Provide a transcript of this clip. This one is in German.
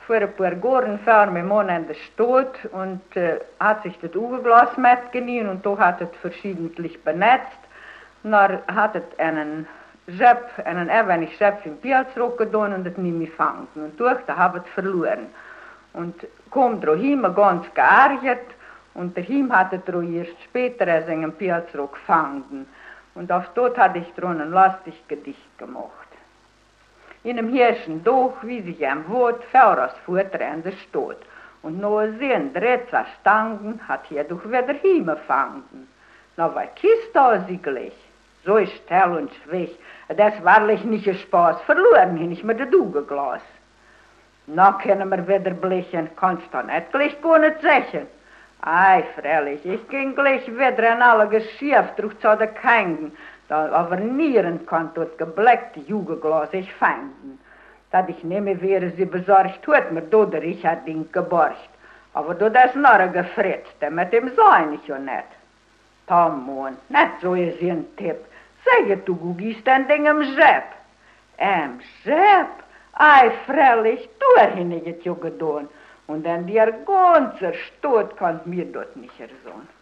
vor ein paar Jahren fahren mein Mann in der Stadt und hat sich das Ugeglas mitgenommen und da hat es verschiedentlich benetzt. Und dann hat es einen wenig Schöpf im Pilzrock getan und das nicht mehr gefangen. Und durch, da habe ich es verloren. Und kommt daheim ganz geärgert und daheim hat er erst später seinen Pilzrock gefangen. Und auf dort hatte ich dran ein lustig Gedicht gemacht. In einem Hirschen Doch, wie sich am Wort, Feuers Futter an der Stadt. Und noch sehen, Dretzer Stangen hat hier doch wieder hingefangen. Na, was kist da sie gleich? So ist still und schwach, das wahrlich nicht ein Spaß, verloren hin ich mit der Dugeglas. Na, können wir wieder blechen, kannst du nicht gleich gar nicht sagen. Ei, freilich, ich ging gleich wieder in alle Geschäfte durch zu der Kängen, aber nieren kann dort gebleckte Jugeglas ich finden. Dat ich nehme, wäre sie besorgt, tut mir oder ich hat ihn geborcht. Aber du das Narre gefritzt, mit dem sein ich ja nicht. Tamon, nicht so ist ein Tipp. Sag du, gugist ein Ding im Schäpp. Schäpp? Ei, freilich, du hast es ja getan. Und dann die ganze Stadt kann mir dort nicht ersonnen.